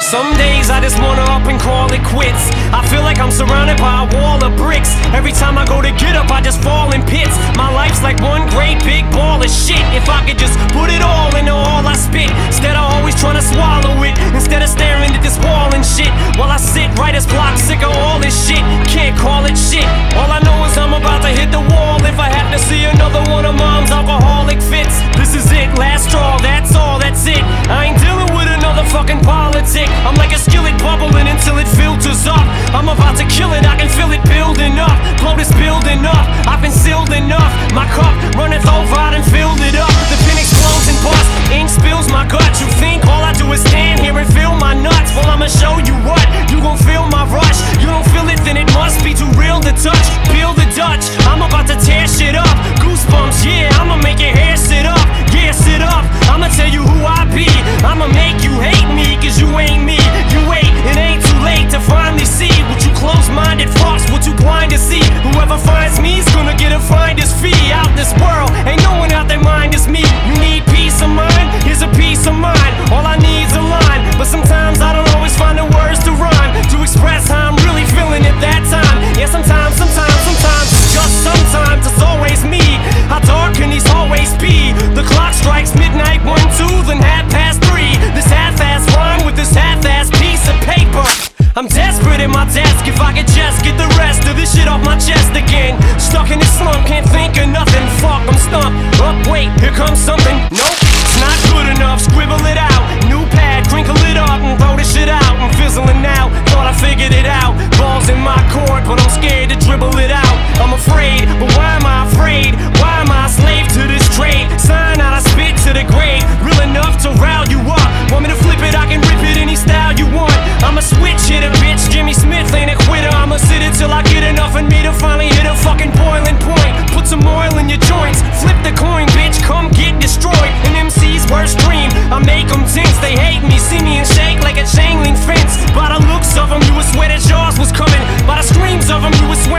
Some days I just wanna up and call it quits. I feel like I'm surrounded by a wall of bricks. Every time I go to get up, I just fall in pits. My life's like one great big ball of shit. If I could just put it all into all I spit, instead of always trying to swallow it, instead of staring at this wall and shit, while I sit writer's block, sick of all this shit. Can't call it shit. All I know is I'm about to hit the wall if I have to see another one of mom's alcoholic fits. This is it, last straw, that's all, that's it. I ain't dealing with another fucking politic. I'm like a skillet bubbling until it filters up. I'm about to kill it, I can feel it building up. Blow this building up, I've been sealed enough. My cup runneth over, I done filled it up. The pen explodes and busts, ink spills my guts. You think all I do is stand here and feel my nuts? Well, I'ma show you what, you gon' feel my rush. You don't feel it, then it must be too real to touch. Peel the Dutch, I'm about to tear shit up. Goosebumps, yeah, I'ma make your hair sit up. Yeah, sit up, I'ma tell you who I be. I'ma make you hate me, cause you ain't me. You wait, it ain't too late to finally see what you close-minded fucks, what you blind to see. Whoever finds me's gonna get a finder's fee. Out this world, ain't no one out their mind is me. You need peace of mind, here's a piece of mind. All I need's a line, but sometimes I don't always find the words to rhyme, to express how I'm really feeling at that time. Yeah, sometimes it's just sometimes it's always me. How dark can these hallways be? The clock strikes midnight, 1, 2, then 3:30. This half-ass rhyme with this half-ass piece of paper. I'm desperate at my desk, if I could just get the rest of this shit off my chest again. Stuck in this slump, can't think of nothing. Fuck, I'm stumped. Up, wait, here comes something. Nope, it's not good enough. Scribble it out. New pad, crinkle it up and throw this shit out. I'm fizzling out. Thought I figured it out. Balls in my court, but I'm scared to dribble it out. I'm afraid, but why am I afraid? Why am I a slave to this trade? Sign out, I spit to the grave. Real enough to rile you up. Want me to flip it? I can rip it any style you want. I'm a switch hitter, bitch. Jimmy Smith ain't a quitter. I'ma sit it till I get enough in me to finally hit a fucking boiling point. Put some oil in your joints. Flip the coin, bitch. Come get destroyed. An MC's worst dream. I make them tense. They hate me. See me and shake like a chain link fence. By the looks of them, you would swear that yours was coming. By the screams of them, you would swear